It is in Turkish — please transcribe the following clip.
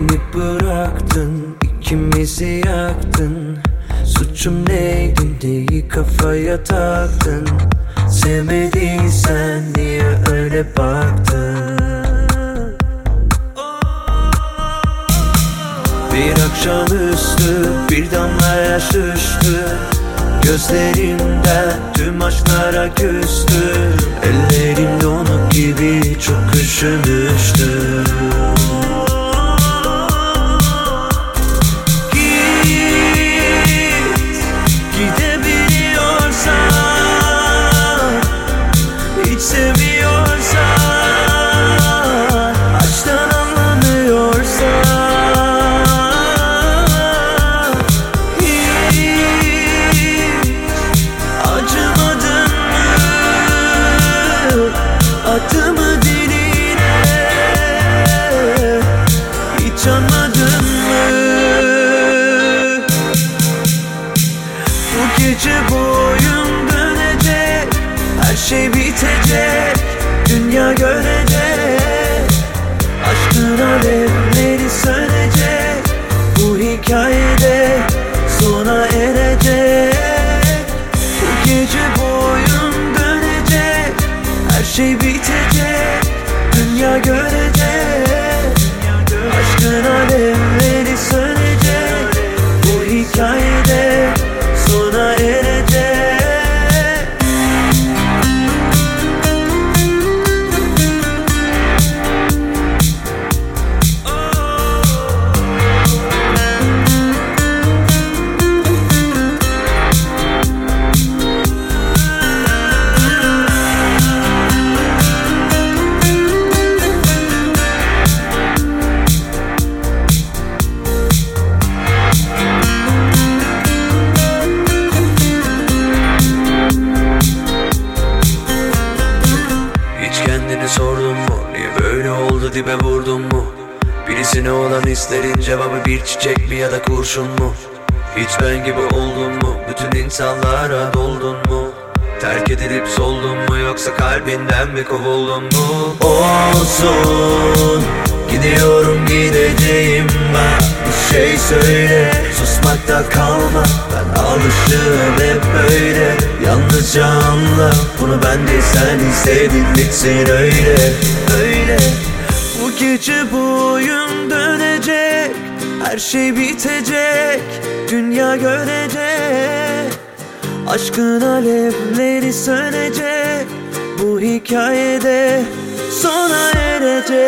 Beni bıraktın, ikimizi yaktın. Suçum neydi, neyi kafaya taktın? Sevmediysen niye öyle baktın? Bir akşamüstü bir damla yaş düştü gözlerinden, tüm aşklara küstü. Ellerin donuk gibi çok üşümüştü. Gidebiliyorsan, hiç seviyorsan, aşktan anlamıyorsan, acımadın mı adımı diline? Hiç anladın mı? Bu gece boyun dönecek, her şey bitecek, dünya görecek. Aşkın alevleri sönecek, bu hikayede sona erecek. Bu gece boyun dönecek, her şey bitecek, dünya görecek. Aşkın alevleri sönecek, bu hikayede sona erecek. Kendini sordun mu? Niye böyle oldu, dibe vurdun mu? Birisine olan hislerin cevabı bir çiçek mi ya da kurşun mu? Hiç ben gibi oldun mu? Bütün insanlara doldun mu? Terk edilip soldun mu, yoksa kalbinden mi kovuldun mu? Olsun, gidiyorum gideceğim ben. Bir şey söyle, susmakta kalma. Ben alışığım hep böyle. Yalnızca anla bunu, ben de sen istedin bitsin öyle. Öyle. Bu gece boyun dönecek, her şey bitecek, dünya görecek. Aşkın alevleri sönecek, bu hikayede sona erecek.